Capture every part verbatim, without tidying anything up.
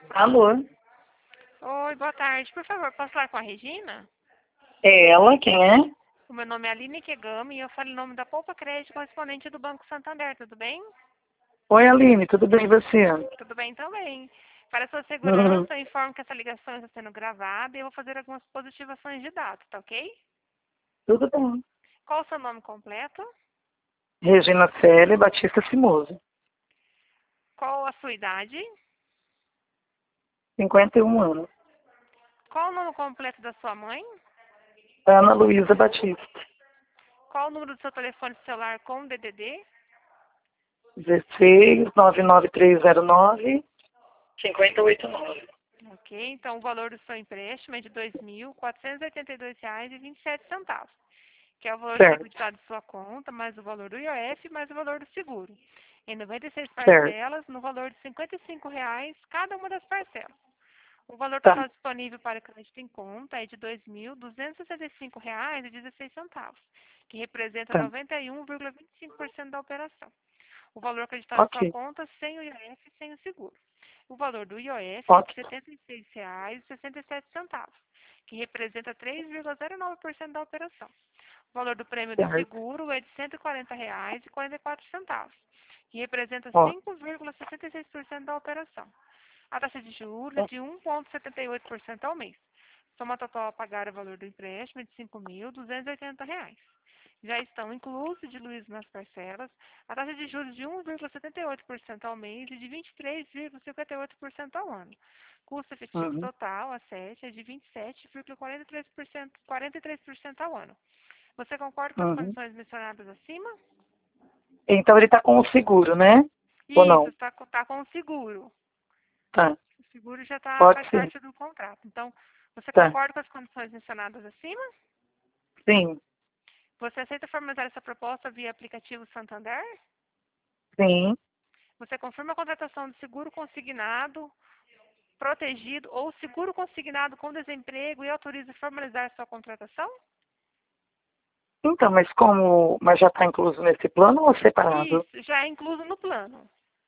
Alô? Oi, boa tarde. Por favor, posso falar com a Regina? É ela? Quem é? O meu nome é Aline Kegami e eu falo em nome da Poupa Crédito, correspondente do Banco Santander. Tudo bem? Oi, Aline, tudo bem e você? Tudo bem também. Para sua Uhum. segurança, eu informo que essa ligação está sendo gravada e eu vou fazer algumas positivações de dados, tá ok? Tudo bem. Qual o seu nome completo? Regina Célia Batista Simoso, Qual a sua idade? cinquenta e um anos. Qual o nome completo da sua mãe? Ana Luísa Batista, Qual o número do seu telefone celular com D D D? dezesseis, nove nove três zero nove, cinco zero oito nove. Ok, então o valor do seu empréstimo é de dois mil quatrocentos e oitenta e dois reais e vinte e sete centavos. Que é o valor Certo, debitado de sua conta, mais o valor do I O F, mais o valor do seguro. Em noventa e seis certo. parcelas, no valor de cinquenta e cinco reais cada uma das parcelas. O valor Tá, total disponível para crédito em conta é de dois mil duzentos e sessenta e cinco reais e dezesseis centavos, que representa tá. noventa e um vírgula vinte e cinco por cento da operação. O valor acreditado em sua Ok, conta sem o I O F e sem o seguro. O valor do I O F é de ok. setenta e seis reais e sessenta e sete centavos, que representa três vírgula zero nove por cento da operação. O valor do prêmio do Certo. seguro é de cento e quarenta reais e quarenta e quatro centavos, que representa Ó, cinco vírgula sessenta e seis por cento da operação. A taxa de juros é ó. de um vírgula setenta e oito por cento ao mês. Soma total a pagar o valor do empréstimo é de cinco mil duzentos e oitenta reais. Já estão inclusos diluídos nas parcelas a taxa de juros de um vírgula setenta e oito por cento ao mês e de vinte e três vírgula cinquenta e oito por cento ao ano. Custo efetivo Uhum. total a sete é de vinte e sete vírgula quarenta e três por cento, quarenta e três por cento ao ano. Você concorda com as Uhum. condições mencionadas acima? Então ele tá com o seguro, né? Ou Isso, não? está tá com o seguro. Tá, O seguro já tá, pode faz ser. parte do contrato. Então, você Tá, concorda com as condições mencionadas acima? sim, Você aceita formalizar essa proposta via aplicativo Santander? sim. Você confirma a contratação de seguro consignado, protegido ou seguro consignado com desemprego e autoriza formalizar sua contratação? Então, mas como, mas já está incluso nesse plano ou separado? Isso, já é incluso no plano.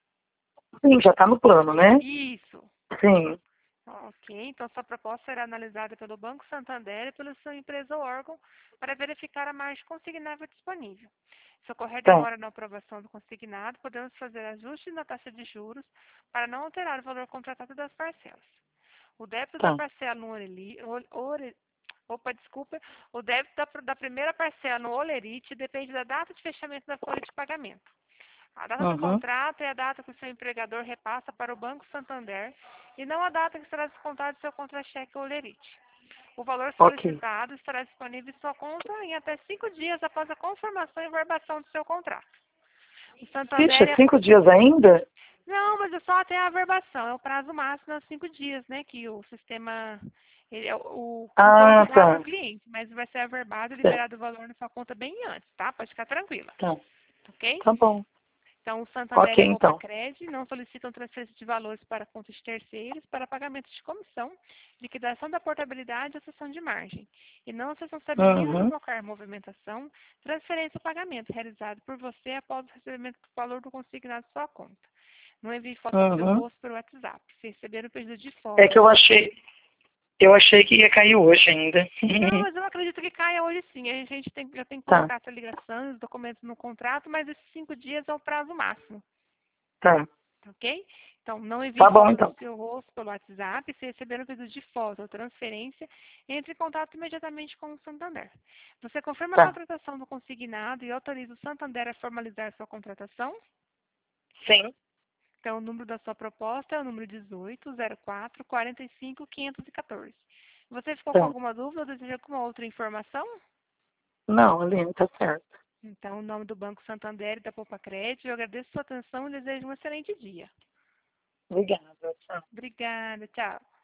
Sim, já está no plano, né? Isso. Sim, Ok, então sua proposta será analisada pelo Banco Santander e pela sua empresa ou órgão para verificar a margem consignável disponível. Se ocorrer tá. demora na aprovação do consignado, podemos fazer ajustes na taxa de juros para não alterar o valor contratado das parcelas. O débito da Tá. parcela no Oreli, ore, opa, desculpa, o débito da, da primeira parcela no Olerite depende da data de fechamento da folha de pagamento. A data do Uhum. contrato é a data que o seu empregador repassa para o Banco Santander e não a data que será descontado do seu contra-cheque ou lerite. O valor Ok. solicitado estará disponível em sua conta em até cinco dias após a confirmação e verbação do seu contrato. O Vixe, Santander é é... cinco dias ainda? Não, mas é só até a verbação. É o prazo máximo é cinco dias, né? Que o sistema... Ele, é o, o banco Ah, dá para o tá. cliente, mas vai ser averbado e Certo. liberado o valor na sua conta bem antes, tá? Pode ficar tranquila, Tá. ok? Tá bom. Então, o Santander Ok, e a então. Poupa-Cred não solicitam transferência de valores para contas de terceiros para pagamento de comissão, liquidação da portabilidade ou cessão de margem. E não se responsabilizam por Uhum. qualquer movimentação, transferência ou pagamento realizado por você após o recebimento do valor do consignado à sua conta. Não envie foto do seu Uhum. rosto pelo WhatsApp. Se receber um pedido de É que foto. eu achei, eu achei que ia cair hoje ainda. Não, mas eu acredito que caia hoje sim. A gente tem, já tem que Tá, colocar essa ligação, os documentos no contrato, mas esses cinco dias é o prazo máximo. tá. Ok? Então, não envie Tá bom, foto do então. seu rosto pelo WhatsApp. Se receber um pedido de foto ou transferência, entre em contato imediatamente com o Santander. Você confirma a Tá. contratação do consignado e autoriza o Santander a formalizar sua contratação? Sim. Então, o número da sua proposta é o número dezoito, zero quatro, quarenta e cinco, quinhentos e quatorze. Você ficou com Tá. alguma dúvida ou deseja alguma outra informação? Não, Aline, tá certo. Então, o nome do Banco Santander e da Poupa Crédito, eu agradeço a sua atenção e desejo um excelente dia. Obrigada. Tchau. Obrigada, tchau.